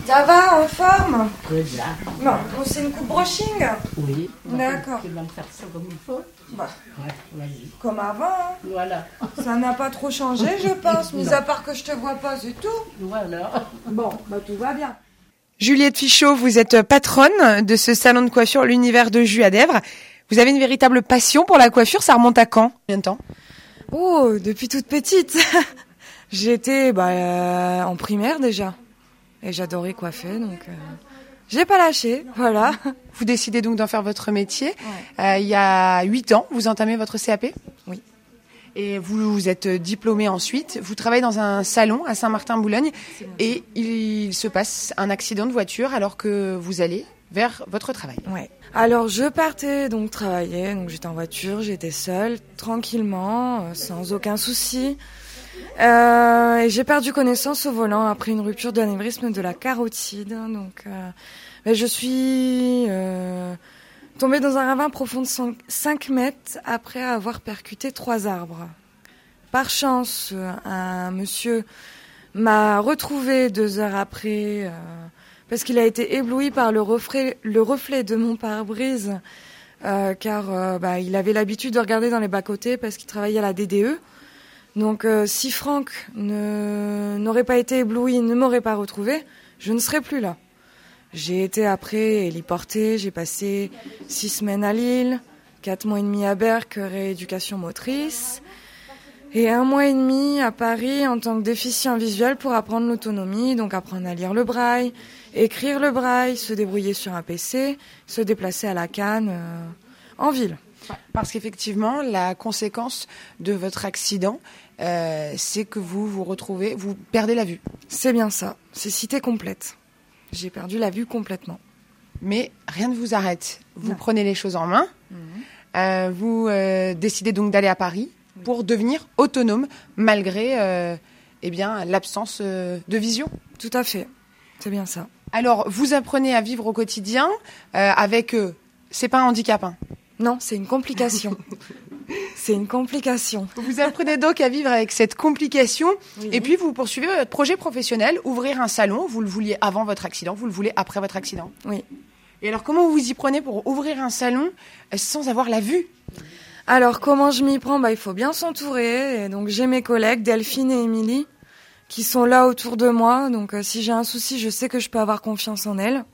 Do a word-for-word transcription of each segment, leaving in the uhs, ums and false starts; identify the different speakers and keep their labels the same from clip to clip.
Speaker 1: Ça va, en forme?
Speaker 2: Très bien.
Speaker 1: Non, c'est une coupe brushing?
Speaker 2: Oui.
Speaker 1: D'accord.
Speaker 2: Tu vas me faire ça comme il faut?
Speaker 1: Bah,
Speaker 2: Ouais, vas-y.
Speaker 1: comme avant, hein.
Speaker 2: Voilà.
Speaker 1: Ça n'a pas trop changé, je pense, mis à part que je te vois pas, c'est tout.
Speaker 2: Voilà.
Speaker 1: Bon, bah tout va bien.
Speaker 3: Juliette Fichot, vous êtes patronne de ce salon de coiffure, l'univers de Jus à Dèvres. Vous avez une véritable passion pour la coiffure, ça remonte à quand? Combien de temps?
Speaker 1: Oh, depuis toute petite. J'étais bah, euh, en primaire déjà. Et j'adorais coiffer, donc euh, j'ai pas lâché, voilà.
Speaker 3: Vous décidez donc d'en faire votre métier.
Speaker 1: Ouais.
Speaker 3: Euh, il y a huit ans, vous entamez votre C A P?
Speaker 1: Oui.
Speaker 3: Et vous, vous êtes diplômée ensuite. Vous travaillez dans un salon à Saint-Martin-Boulogne et il se passe un accident de voiture alors que vous allez vers votre travail.
Speaker 1: Ouais. Alors je partais donc travailler, donc j'étais en voiture, j'étais seule, tranquillement, euh, sans aucun souci. Euh, et j'ai perdu connaissance au volant après une rupture d'anévrisme de la carotide. Donc euh, ben je suis euh, tombée dans un ravin profond de cinq mètres après avoir percuté trois arbres. Par chance, un monsieur m'a retrouvée deux heures après... Euh, parce qu'il a été ébloui par le reflet, le reflet de mon pare-brise, euh, car euh, bah, il avait l'habitude de regarder dans les bas-côtés parce qu'il travaillait à la D D E. Donc euh, si Franck ne, n'aurait pas été ébloui, ne m'aurait pas retrouvé, je ne serais plus là. J'ai été après héliportée, j'ai passé six semaines à Lille, quatre mois et demi à Berck, rééducation motrice, et un mois et demi à Paris en tant que déficient visuel pour apprendre l'autonomie, donc apprendre à lire le braille, écrire le braille, se débrouiller sur un P C, se déplacer à la canne euh, en ville.
Speaker 3: Parce qu'effectivement, la conséquence de votre accident, euh, c'est que vous vous retrouvez, vous perdez la vue.
Speaker 1: C'est bien ça, c'est cité complète. J'ai perdu la vue complètement.
Speaker 3: Mais rien ne vous arrête. Vous
Speaker 1: Non.
Speaker 3: prenez les choses en main, mmh. euh, vous euh, décidez donc d'aller à Paris pour devenir autonome malgré euh, eh bien, l'absence euh, de vision.
Speaker 1: Tout à fait, c'est bien ça.
Speaker 3: Alors, vous apprenez à vivre au quotidien euh, avec... Euh, c'est pas un handicap, hein.
Speaker 1: Non, c'est une complication. C'est une complication.
Speaker 3: Vous apprenez donc à vivre avec cette complication.
Speaker 1: Oui.
Speaker 3: Et puis, vous poursuivez votre projet professionnel, ouvrir un salon. Vous le vouliez avant votre accident, vous le voulez après votre accident.
Speaker 1: Oui.
Speaker 3: Et alors, comment vous vous y prenez pour ouvrir un salon euh, sans avoir la vue?
Speaker 1: Alors, comment je m'y prends? Bah, il faut bien s'entourer. Et donc, j'ai mes collègues, Delphine et Émilie, qui sont là autour de moi. Donc, euh, si j'ai un souci, je sais que je peux avoir confiance en elles.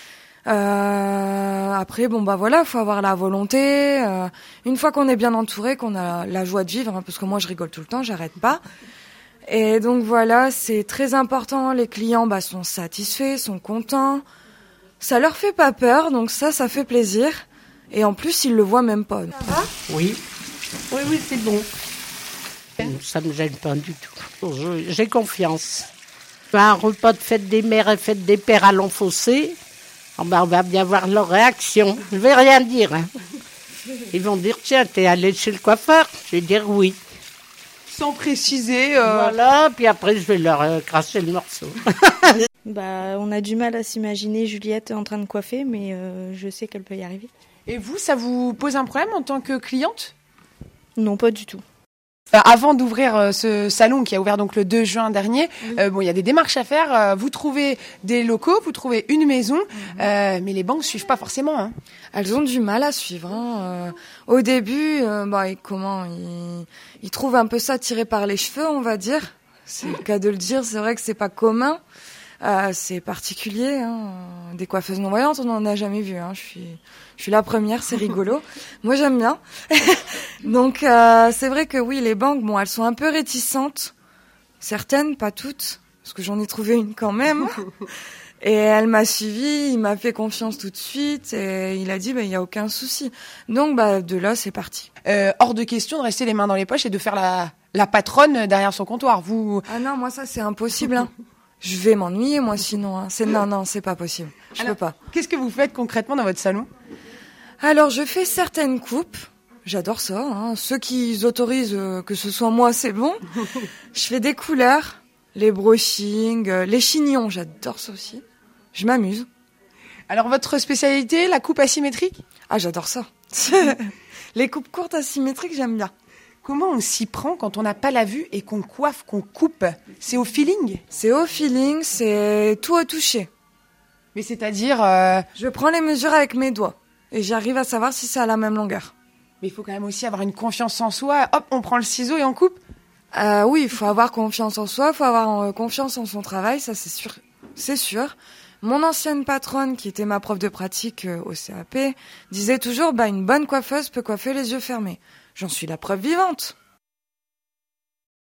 Speaker 1: Euh, après, bon, bah voilà, faut avoir la volonté. Euh, une fois qu'on est bien entouré, qu'on a la joie de vivre, hein, parce que moi, je rigole tout le temps, j'arrête pas. Et donc, voilà, c'est très important. Les clients, bah, sont satisfaits, sont contents. Ça leur fait pas peur, donc ça, ça fait plaisir. Et en plus, ils le voient même pas. Ça va?
Speaker 2: Oui. Oui, oui, c'est bon. Ça me gêne pas du tout. Je, j'ai confiance. Un repas de fête des mères et fête des pères à l'Enfossé, oh ben on va bien voir leur réaction. Je vais rien dire. Hein. Ils vont dire, tiens, t'es allé chez le coiffeur? Je vais dire oui.
Speaker 3: Sans préciser... Euh...
Speaker 2: Voilà, puis après, je vais leur euh, cracher le morceau.
Speaker 4: Bah, on a du mal à s'imaginer Juliette en train de coiffer, mais euh, je sais qu'elle peut y arriver.
Speaker 3: Et vous, ça vous pose un problème en tant que cliente?
Speaker 4: Non, pas du tout.
Speaker 3: Euh, avant d'ouvrir euh, ce salon qui a ouvert donc le deux juin dernier, oui. euh, bon, il y a des démarches à faire. Euh, vous trouvez des locaux, vous trouvez une maison, mmh. euh, mais les banques suivent pas forcément. Hein.
Speaker 1: Elles ont du mal à suivre. Hein. Euh, au début, euh, bah, comment ils, ils trouvent un peu ça tiré par les cheveux, on va dire. C'est le cas de le dire. C'est vrai que c'est pas commun. Euh, c'est particulier, hein. Des coiffeuses non-voyantes, on n'en a jamais vu. Hein. Je suis, je suis la première, c'est rigolo. Moi, j'aime bien. Donc, euh, c'est vrai que oui, les banques, bon, elles sont un peu réticentes. Certaines, pas toutes, parce que j'en ai trouvé une quand même. Et elle m'a suivie, il m'a fait confiance tout de suite, et il a dit, bah, il y a aucun souci. Donc, bah, de là, c'est parti.
Speaker 3: Euh, hors de question de rester les mains dans les poches et de faire la, la patronne derrière son comptoir. Vous.
Speaker 1: Ah non, moi, ça, c'est impossible, hein. Je vais m'ennuyer, moi, sinon. Hein. C'est... Non, non, c'est pas possible. Je
Speaker 3: Alors,
Speaker 1: peux pas.
Speaker 3: Qu'est-ce que vous faites concrètement dans votre salon?
Speaker 1: Alors, je fais certaines coupes. J'adore ça. Hein. Ceux qui autorisent euh, que ce soit moi, c'est bon. Je fais des couleurs, les brushings, euh, les chignons. J'adore ça aussi. Je m'amuse.
Speaker 3: Alors, votre spécialité, la coupe asymétrique?
Speaker 1: Ah, j'adore ça. Les coupes courtes asymétriques, j'aime bien.
Speaker 3: Comment on s'y prend quand on n'a pas la vue et qu'on coiffe, qu'on coupe? C'est au feeling?
Speaker 1: C'est au feeling, c'est tout au toucher.
Speaker 3: Mais c'est-à-dire... Euh...
Speaker 1: Je prends les mesures avec mes doigts et j'arrive à savoir si c'est à la même longueur.
Speaker 3: Mais il faut quand même aussi avoir une confiance en soi. Hop, on prend le ciseau et on coupe.
Speaker 1: Euh, oui, il faut avoir confiance en soi, il faut avoir euh, confiance en son travail, ça c'est sûr. C'est sûr. Mon ancienne patronne, qui était ma prof de pratique euh, au C A P, disait toujours bah, « une bonne coiffeuse peut coiffer les yeux fermés ». J'en suis la preuve vivante.